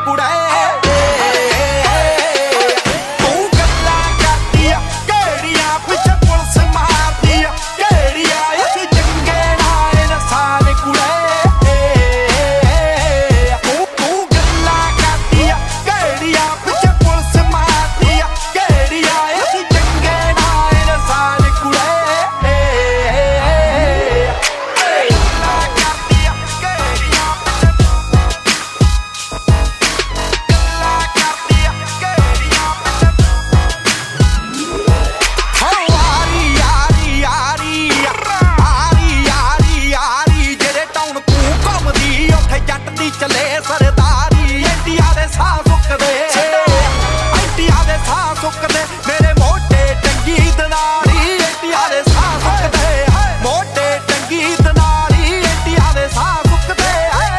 कुड़े चले सरदारी इंडिया दे साह सुकदे इंडिया दे साह सुकदे मेरे मोटे टंगी दनारी इंडिया दे साह सुकदे मोटे टंगी दनारी इंडिया दे साह सुकदे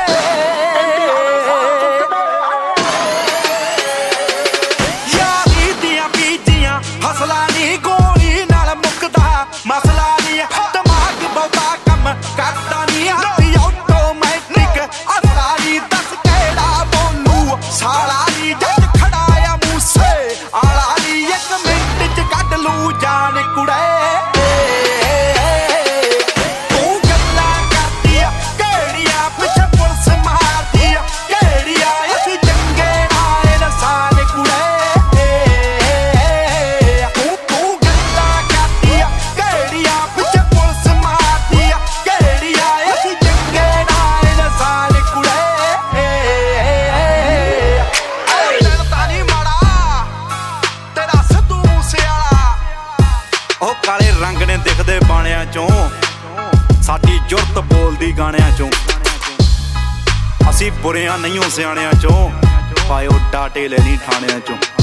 यारी दियां बीजियां हसला नी गोली नाल मुकदा मसला नी दिमाग बहुता कम करदा नी साला नी जज खड़ाया मूसे आला नी एक मिनट च कट लू जान कुड़े तू गल्लां करदी केड़ियां पिछे पुलिस मारदी केड़ियां इस जंगे नाल नसाल कुड़े तू गल्लां करदी केड़ियां पिछे पुलिस मारदी केड़ियां इस जंगे नाल नसाल कुड़े काले रंग ने दिखदे बाणियां चों साडी जुरत बोलदी गाणियां चों असी बुरियां नहीं हो सियाणियां चों पायो डाटे लेनी ठाणियां चों।